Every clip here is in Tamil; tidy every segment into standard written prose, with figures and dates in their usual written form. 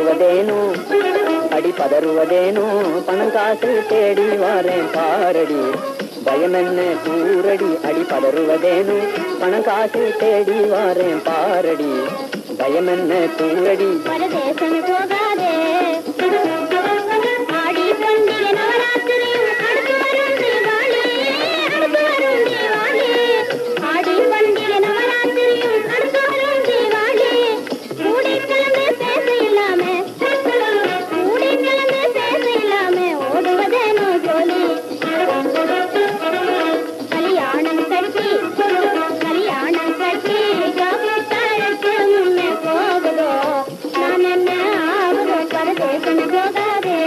பதறுவதேனோ அடி பதறுவதேனோ பணம் காசு தேடி வாரேன் பாரடி பயமென்ன கூரடி அடி பதறுவதேனோ பணம் காசு தேடி வாரேன் பாரடி பயமென்ன கூரடி பரதேசம் போகாதே ஆடி பண்டிகை நவராத்திரியும் அடுத்து வரும் தீபாவளி ஆடி பண்டிகை நவராத்திரியும் அடுத்து வரும் தீபாவளி கூடி கலந்து பேச இல்லாம ஓடுவதேனோ ஜோலி கல்யாணம் கட்டி காப்பாத்தாழத்து முன்னே போகுதோ நான் என்ன ஆகுதோ பரதேசம் போகாதே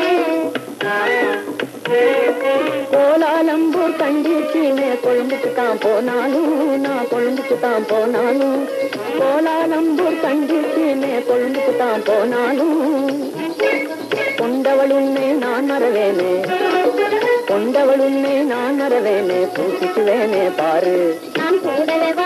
கோலாலம்பூர் கண்டிச்சினே கொழும்புக்கு தான் போனாலும் நான் கொழும்புக்கு தான் போனாலும் கோலாலம்பூர் கண்டிச்சினே கொழும்புக்கு தான் போனாலும் கொண்டவளுன்னே நான் மறவேனே கொண்டவளுன்னே நான் மறவேனே பூசிக்குவேனே பாரு நான் கூடவே